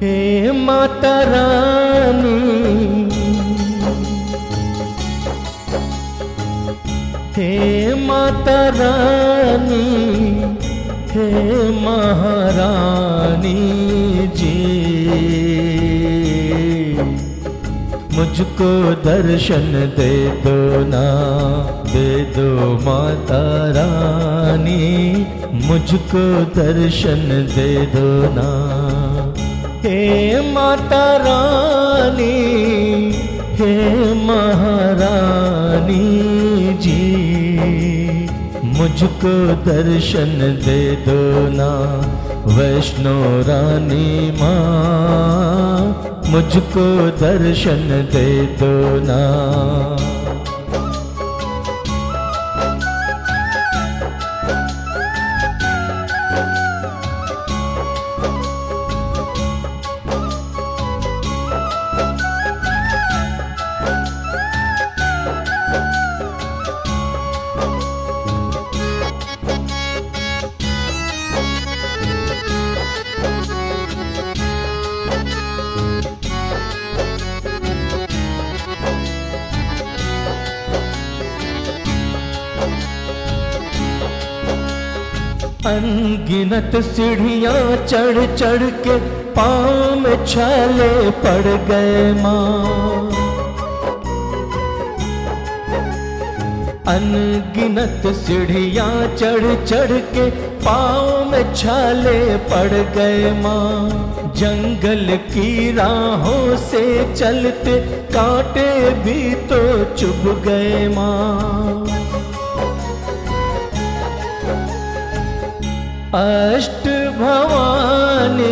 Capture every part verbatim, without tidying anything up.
हे माता रानी, हे माता रानी, हे महारानी जी, मुझको दर्शन दे दो ना, दे दो माता रानी, मुझको दर्शन दे दो ना। हे माता रानी, हे महारानी जी, मुझको दर्शन दे दो ना। वैष्णो रानी माँ, मुझको दर्शन दे दो ना। अनगिनत सीढ़ियाँ चढ़ चढ़ के पाँव में छाले पड़ गए माँ। अनगिनत सीढ़ियाँ चढ़ चढ़ के पाँव में छाले पड़ गए माँ। जंगल की राहों से चलते कांटे भी तो चुभ गए माँ। अष्ट भवानी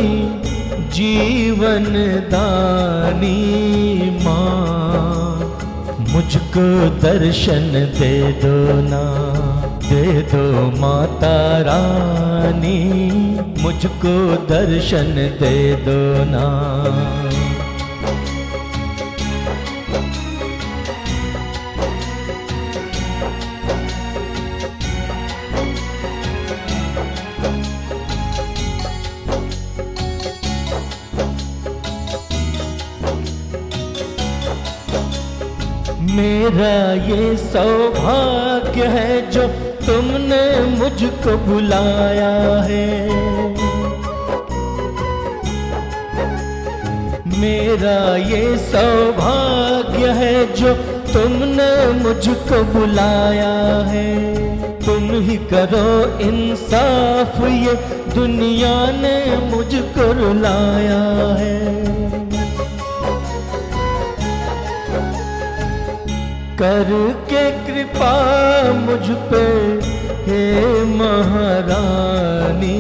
जीवन दानी माँ, मुझको दर्शन दे दो ना, दे दो माता रानी, मुझको दर्शन दे दो ना। मेरा ये सौभाग्य है जो तुमने मुझको बुलाया है। मेरा ये सौभाग्य है जो तुमने मुझको बुलाया है। तुम ही करो इंसाफ, ये दुनिया ने मुझको रुलाया है। करके कृपा मुझ पे हे महारानी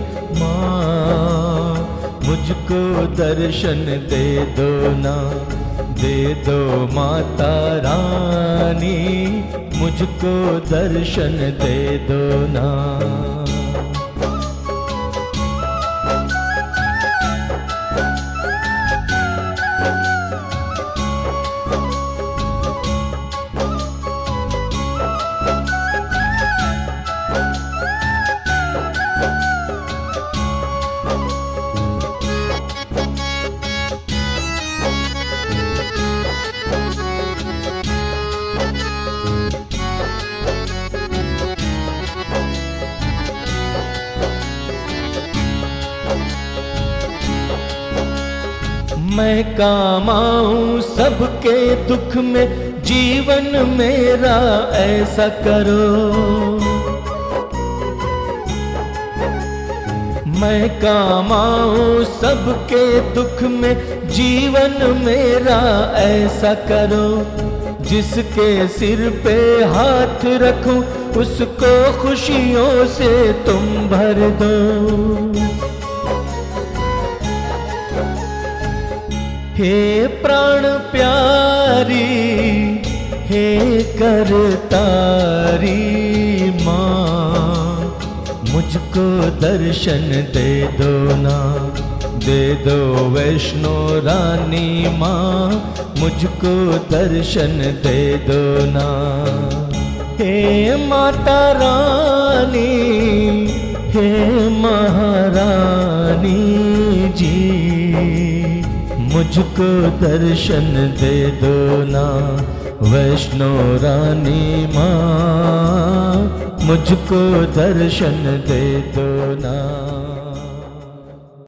माँ, मुझको दर्शन दे दो ना, दे दो माता रानी, मुझको दर्शन दे दो ना। मैं काम आऊं सबके दुख में, जीवन मेरा ऐसा करो। मैं काम आऊं सबके दुख में, जीवन मेरा ऐसा करो। जिसके सिर पे हाथ रखूं, उसको खुशियों से तुम भर दो। हे प्राण प्यारी, हे करतारी माँ, मुझको दर्शन दे दो ना, दे दो वैष्णो रानी माँ, मुझको दर्शन दे दो ना। हे माता रानी, हे महारानी जी, मुझको दर्शन दे दो ना वैष्णो रानी माँ, मुझको दर्शन दे दो ना।